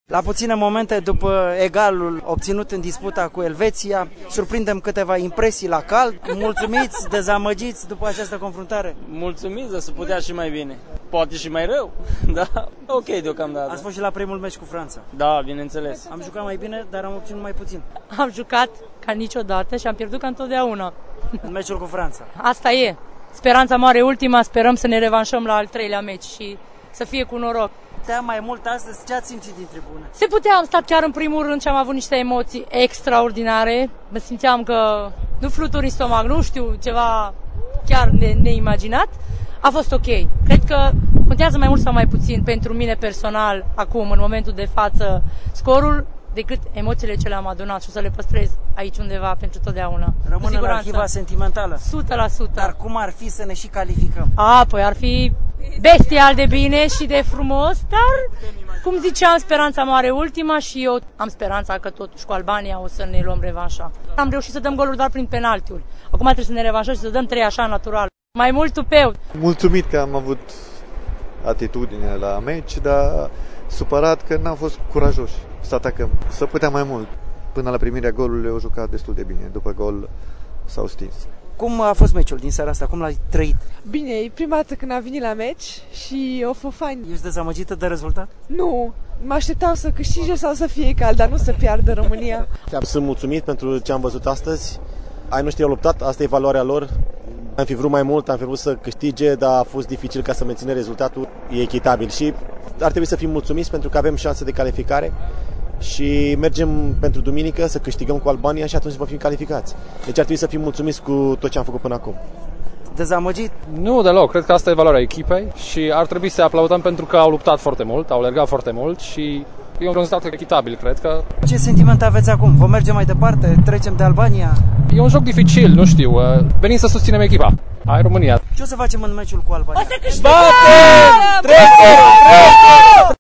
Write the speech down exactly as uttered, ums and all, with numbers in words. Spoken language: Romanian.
La puține momente după egalul obținut în disputa cu Elveția, surprindem câteva impresii la cald. Mulțumiți, dezamăgiți după această confruntare? Mulțumiți, dar se putea și mai bine. Poate și mai rău, da? Ok deocamdată. Ați fost și la primul meci cu Franța? Da, bineînțeles. Am jucat mai bine, dar am obținut mai puțin. Am jucat ca niciodată și am pierdut ca întotdeauna. În meciul cu Franța? Asta e. Speranța mare ultima, sperăm să ne revanșăm la al treilea meci și să fie cu noroc. Putea mai mult astăzi, ce ați simțit din tribune? Se putea, am stat chiar în primul rând și am avut niște emoții extraordinare. Mă simțeam că nu fluturi în stomac, nu știu, ceva chiar ne- neimaginat. A fost ok. Cred că contează mai mult sau mai puțin pentru mine personal, acum, în momentul de față, scorul, decât emoțiile ce le-am adunat și o să le păstrez aici undeva pentru totdeauna. Rămâne în arhiva sentimentală. o sută la sută. Dar cum ar fi să ne și calificăm? A, păi ar fi bestial de bine și de frumos, dar, cum ziceam, speranța mare ultima și eu am speranța că totuși cu Albania o să ne luăm revanșa. Am reușit să dăm goluri doar prin penaltiuri. Acum trebuie să ne revanșăm și să dăm trei așa natural. Mai mult tupeu. Mulțumit că am avut atitudine la meci, dar supărat că n-am fost curajoși să atacăm. Să putea mai mult. Până la primirea golului au jucat destul de bine. După gol s-au stins. Cum a fost meciul din seara asta? Cum l-ai trăit? Bine, e prima dată când am venit la meci și o fost fain. Ești dezamăgită de rezultat? Nu, mă așteptam să câștige sau să fie egal, dar nu să piardă România. Sunt mulțumit pentru ce am văzut astăzi. Ai noștri au luptat, asta e valoarea lor. Am fi vrut mai mult, am fi vrut să câștige, dar a fost dificil ca să menținem rezultatul. E echitabil și ar trebui să fim mulțumiți pentru că avem șanse de calificare și mergem pentru duminică să câștigăm cu Albania și atunci vom fi calificați. Deci ar trebui să fim mulțumiți cu tot ce am făcut până acum. Dezamăgit? Nu deloc, cred că asta e valoarea echipei și ar trebui să aplaudăm pentru că au luptat foarte mult, au alergat foarte mult și e un rezultat echitabil, cred că. Ce sentiment aveți acum? Vom merge mai departe? Trecem de Albania? E un joc dificil, nu știu, venim să susținem echipa. Hai România! Ce o să facem în meciul cu Albania? O să câștigăm! Bate! trei zero!